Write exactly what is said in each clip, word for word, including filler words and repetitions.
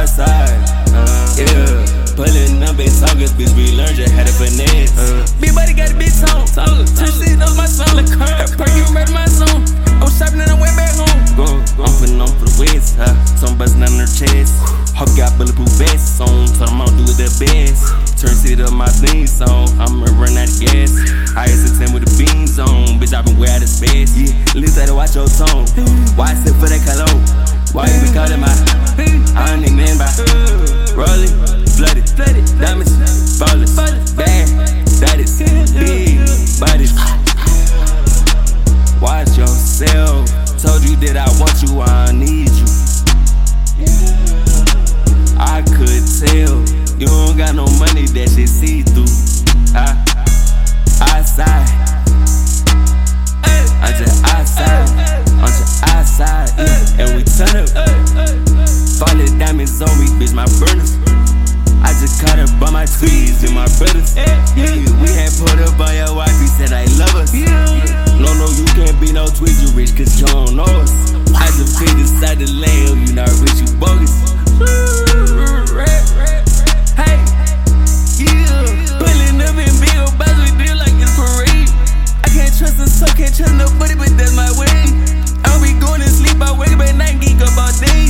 outside, uh, yeah. Pulling up in Tongas, bitch, we learned you had a finesse. Uh, Big body got a bitch on. Turn shit up my song. Perk you murder my song. I was shopping and I went back home. Go, I'm putting on for the West, huh? Some bustin' on her chest. Hawk got bulletproof vests on. Told them I'll do it the best. Turn shit up my theme song. I'ma run out of gas. I S a ten with the beans on. Bitch, I been way out of space. Yeah, at least I watch your tone. Why I sit for that cologne? Why you been calling my? I don't need name by. Rolling, flooded, diamonds, ballin', bad, that is big bodies. Watch yourself. Told you that I want you, I don't need you. I could tell you don't got no money, that shit see through. I, outside, I'm just outside, I'm just outside, yeah. And we turn up. Falling diamonds on me, bitch, my burners. I just caught her by my tweeds and my brothers. Yeah, we had put up on your wife, he said I love us. No, no, you can't be no tweed, you rich cause you don't know us. I just paid inside the land, you not rich, you bogus. Hey, yeah, pulling up in big old box, we deal like it's parade. I can't trust the soul, can't trust nobody, but that's my way. I'll be going to sleep, I wake up at night, geek up all day.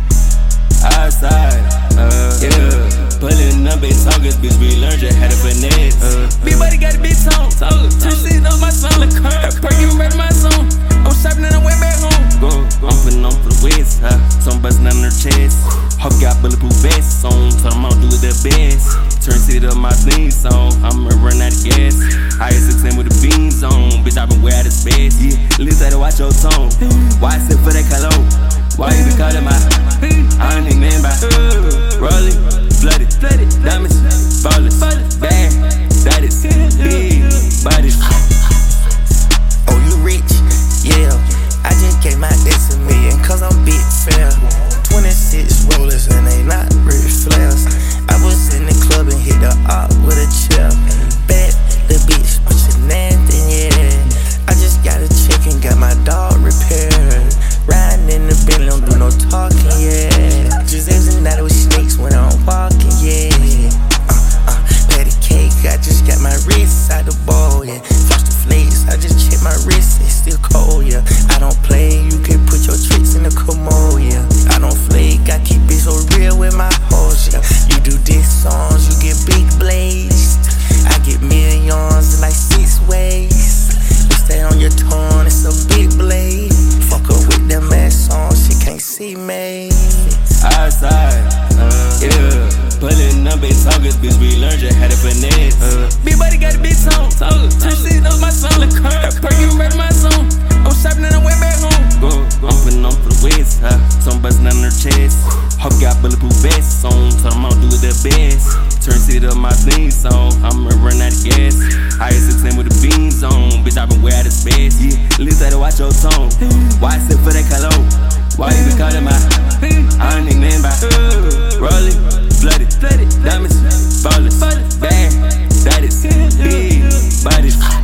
Outside, uh, yeah. Pulling up in Tongas, bitch, we learned you had a finesse. Uh, Big body got a bitch on. Turn shit up my song. Perk you murder my song. I was shopping and I went back home. Go, I'm putting on for the West, huh? Some bustin' on her chest. Hawk got bulletproof vests on. Told them I'll do it the best. Turn shit up my theme song. I'ma run out of gas. I S a ten with the beans on. Bitch, I been way out of space. Yeah, at least I watch your tone. Why I sit for that cologne? Why you been calling my? I don't need name by. Rolling, flooded, diamonds, ballin', bad, that is big bodies. Oh, you rich? Yeah. I just gave my ex a million cause I'm big fair. twenty-six rollers and they not Ric Flairs. I was in the club and hit the op with a chair. Bad the bitch, but you nasty, yeah. I just got a check and got my dog repaired. Riding in the Bentley, don't do no talking, yeah. Just every night with snakes when I'm walking, yeah. Uh, uh, patty cake, I just got my wrist out the bowl, yeah. Frosted flakes, I just check my wrist, it's still cold, yeah. I don't play, you can put your tricks in the commode, yeah. I don't flake, I keep it so real with my hoes, yeah. You do diss songs, you get big blazed. I get millions in like six ways. You stay on your tongue, it's a big blade. Fuck her with them ass on, she can't see me. Outside, uh, yeah. Pulling up in Tongas, bitch, we learned you had a finesse. Uh, Big body got a bitch on. Turn shit up my song. Perk you murder my song. I was shopping and I went back home. Go, I'm putting on for the West, huh? Some bustin' on her chest. Hawk got bulletproof vests on. Told them I'll do it the best. Turn shit up my theme song. I'ma run out of gas. I S a ten with the beans on. Bitch, I been way out of space. Yeah, at least I watch your tone. Why I sit for that cologne? Why you been calling my? I don't need name by. Rolling, flooded, diamonds, ballin', bad, that is big bodies.